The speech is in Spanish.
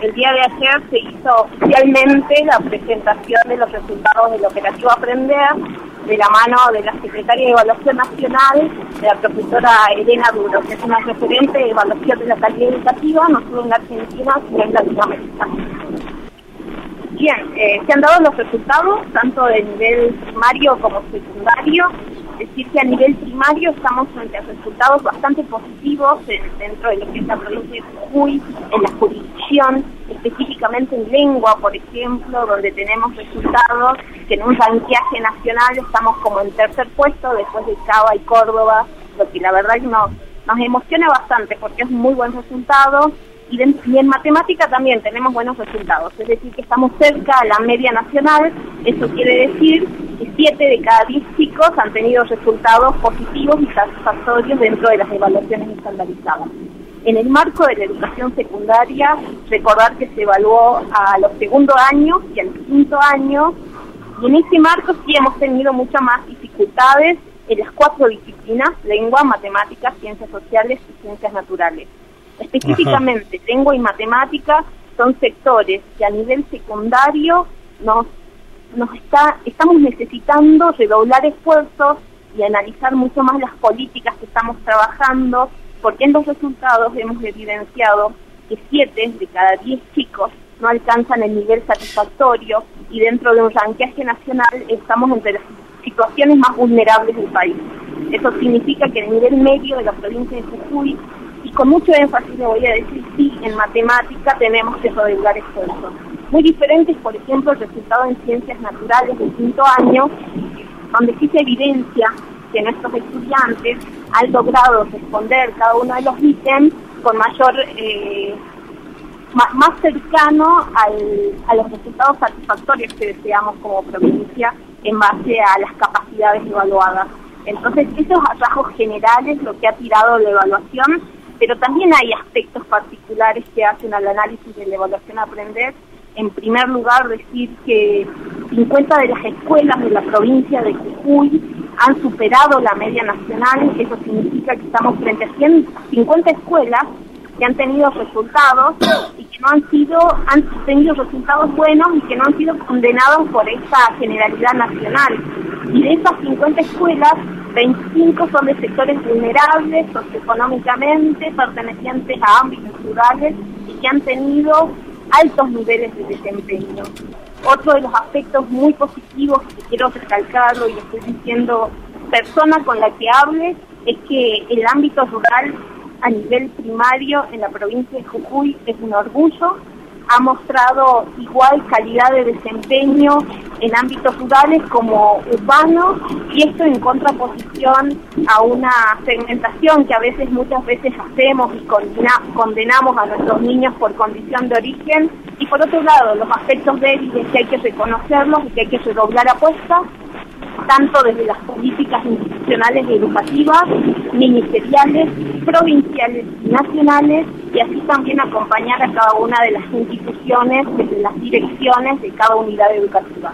el día de ayer se hizo oficialmente la presentación de los resultados del operativo Aprender, de la mano de la Secretaria de Evaluación Nacional, de la profesora Elena Duro, que es una referente de evaluación de la calidad educativa, no solo en la Argentina, sino en Latinoamérica. Bien, se han dado los resultados, tanto de nivel primario como secundario. Es decir, que a nivel primario estamos frente a resultados bastante positivos dentro de lo que es la provincia de Jujuy, en la jurisdicción, específicamente en lengua, por ejemplo, donde tenemos resultados que en un ranqueaje nacional estamos como en tercer puesto, después de Cava y Córdoba, lo que la verdad que nos emociona bastante porque es un muy buen resultado. Y en matemática también tenemos buenos resultados, es decir, que estamos cerca a la media nacional. Eso quiere decir que 7 de cada 10 chicos han tenido resultados positivos y satisfactorios dentro de las evaluaciones estandarizadas. En el marco de la educación secundaria, recordar que se evaluó a los segundos años y al quinto año, y en ese marco sí hemos tenido muchas más dificultades en las 4 disciplinas: lengua, matemáticas, ciencias sociales y ciencias naturales. Específicamente, lengua y matemática son sectores que a nivel secundario estamos necesitando redoblar esfuerzos y analizar mucho más las políticas que estamos trabajando, porque en los resultados hemos evidenciado que 7 de cada 10 chicos no alcanzan el nivel satisfactorio, y dentro de un ranqueaje nacional estamos entre las situaciones más vulnerables del país. Eso significa que el nivel medio de la provincia de Jujuy, y con mucho énfasis le voy a decir, sí, en matemática tenemos que redoblar esfuerzos. Muy diferentes, por ejemplo, el resultado en ciencias naturales del quinto año, donde sí se evidencia que nuestros estudiantes han logrado responder cada uno de los ítems con mayor, más cercano a los resultados satisfactorios que deseamos como provincia en base a las capacidades evaluadas. Entonces, esos rasgos generales lo que ha tirado la evaluación, pero también hay aspectos particulares que hacen al análisis de la evaluación Aprender. En primer lugar, decir que 50 de las escuelas de la provincia de Jujuy han superado la media nacional. Eso significa que estamos frente a 50 escuelas que han tenido resultados y que han tenido resultados buenos y que no han sido condenados por esta generalidad nacional. Y de esas 50 escuelas, 25 son de sectores vulnerables socioeconómicamente, pertenecientes a ámbitos rurales y que han tenido altos niveles de desempeño. Otro de los aspectos muy positivos que quiero recalcarlo, y estoy diciendo persona con la que hable, es que el ámbito rural a nivel primario en la provincia de Jujuy es un orgullo. Ha mostrado igual calidad de desempeño en ámbitos rurales como urbanos, y esto en contraposición a una segmentación que muchas veces hacemos y condenamos a nuestros niños por condición de origen, y por otro lado los aspectos débiles que hay que reconocerlos y que hay que redoblar apuestas, tanto desde las políticas institucionales y educativas, ministeriales, provinciales y nacionales, y así también acompañar a cada una de las instituciones, desde las direcciones de cada unidad educativa.